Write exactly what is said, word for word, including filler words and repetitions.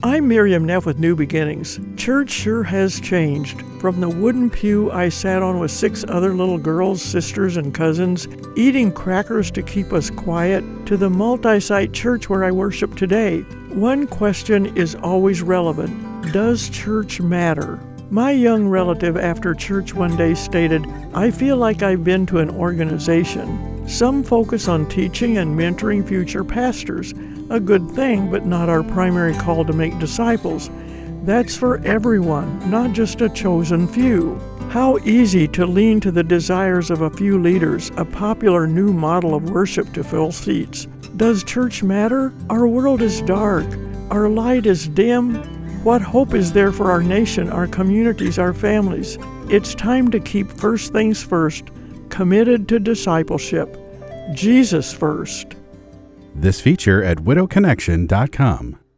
I'm Miriam Neff with New Beginnings. Church sure has changed. From the wooden pew I sat on with six other little girls, sisters, and cousins, eating crackers to keep us quiet, to the multi-site church where I worship today. One question is always relevant. Does church matter? My young relative after church one day stated, "I feel like I've been to an organization. Some focus on teaching and mentoring future pastors. A good thing, but not our primary call to make disciples. That's for everyone, not just a chosen few." How easy to lean to the desires of a few leaders, a popular new model of worship to fill seats. Does church matter? Our world is dark. Our light is dim. What hope is there for our nation, our communities, our families? It's time to keep first things first, committed to discipleship. Jesus first. This feature at widow connection dot com.